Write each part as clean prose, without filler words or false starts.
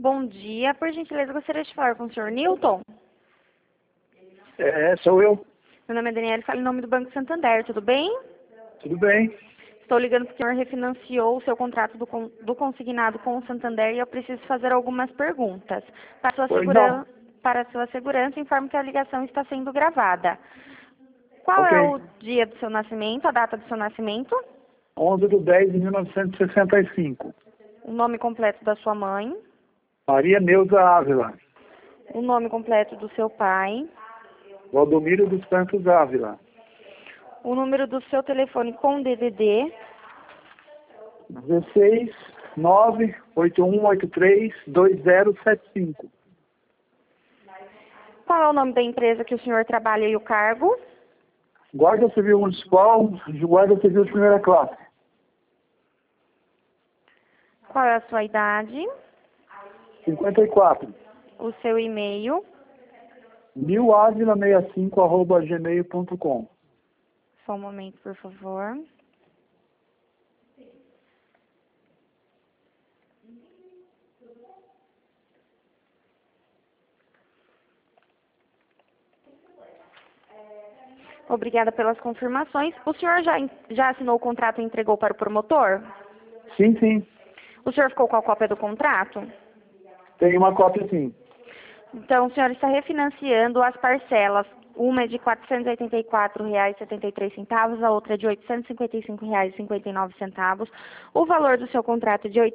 Bom dia. Por gentileza, gostaria de falar com o senhor Newton. Sou eu. Meu nome é Daniela, falo em nome do Banco Santander, tudo bem? Tudo bem. Estou ligando porque o senhor refinanciou o seu contrato do consignado com o Santander e eu preciso fazer algumas perguntas. Para a sua segurança, informo que a ligação está sendo gravada. Qual é o dia do seu nascimento, a data do seu nascimento? 11/10/1965. O nome completo da sua mãe? Maria Neuza Ávila. O nome completo do seu pai? Valdomiro dos Santos Ávila. O número do seu telefone com DVD? 16/9/8183/2075. Qual é o nome da empresa que o senhor trabalha e o cargo? Guarda Civil Municipal, Guarda Civil de primeira classe. Qual é a sua idade? 54. O seu e-mail? milávila65@gmail.com. Só um momento, por favor. Obrigada pelas confirmações. O senhor já assinou o contrato e entregou para o promotor? Sim, sim. O senhor ficou com a cópia do contrato? Tem uma cópia, sim. Então, o senhor está refinanciando as parcelas. Uma é de R$ 484,73, a outra é de R$ 855,59. O valor do seu contrato é de R$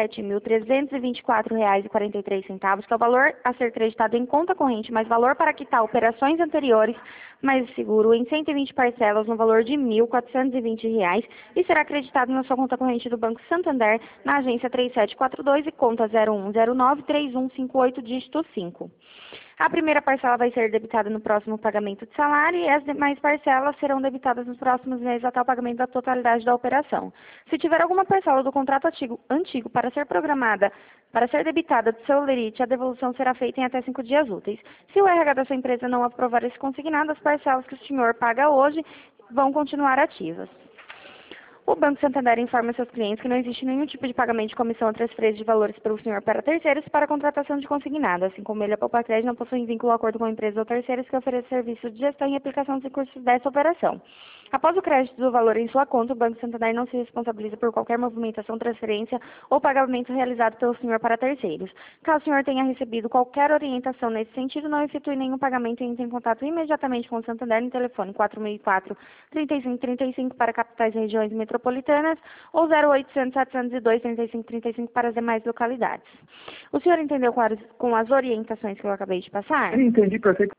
87.324,43, que é o valor a ser creditado em conta corrente, mais valor para quitar operações anteriores, mais seguro em 120 parcelas no valor de R$ 1.420 e será acreditado na sua conta corrente do Banco Santander, na agência 3742 e conta 01093158, dígito 5. A primeira parcela vai ser debitada no próximo pagamento de salário e as demais parcelas serão debitadas nos próximos meses até o pagamento da totalidade da operação. Se tiver alguma parcela do contrato antigo para ser programada, para ser debitada do seu lerite, a devolução será feita em até 5 dias úteis. Se o RH da sua empresa não aprovar esse consignado, as parcelas que o senhor paga hoje vão continuar ativas. O Banco Santander informa seus clientes que não existe nenhum tipo de pagamento de comissão ou transferência de valores pelo senhor para terceiros para a contratação de consignado, assim como ele, a Poupa Crédito, não possui vínculo ou acordo com empresas ou terceiros que ofereçam serviço de gestão e aplicação dos recursos dessa operação. Após o crédito do valor em sua conta, o Banco Santander não se responsabiliza por qualquer movimentação, transferência ou pagamento realizado pelo senhor para terceiros. Caso o senhor tenha recebido qualquer orientação nesse sentido, não efetue nenhum pagamento e entre em contato imediatamente com o Santander no telefone 4004-3535 para capitais e regiões metropolitanas ou 0800-702-3535 para as demais localidades. O senhor entendeu com as orientações que eu acabei de passar? Sim, entendi perfeitamente.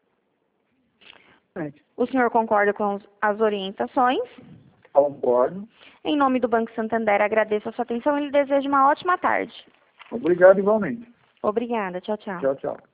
O senhor concorda com as orientações? Concordo. Em nome do Banco Santander, agradeço a sua atenção e lhe desejo uma ótima tarde. Obrigado igualmente. Obrigada. Tchau, tchau. Tchau, tchau.